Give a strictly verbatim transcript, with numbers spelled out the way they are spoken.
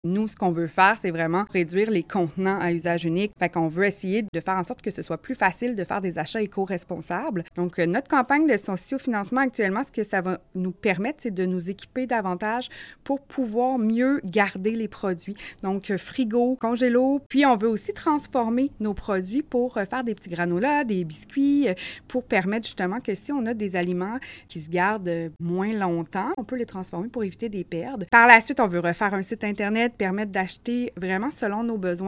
Nous, ce qu'on veut faire, c'est vraiment réduire les contenants à usage unique. Fait qu'on veut essayer de faire en sorte que ce soit plus facile de faire des achats éco-responsables. Donc, euh, notre campagne de sociofinancement actuellement, ce que ça va nous permettre, c'est de nous équiper davantage pour pouvoir mieux garder les produits. Donc, euh, frigo, congélo. Puis, on veut aussi transformer nos produits pour euh, faire des petits granolas, des biscuits, euh, pour permettre justement que si on a des aliments qui se gardent euh, moins longtemps, on peut les transformer pour éviter des pertes. Par la suite, on veut refaire un site Internet, permettre d'acheter vraiment selon nos besoins.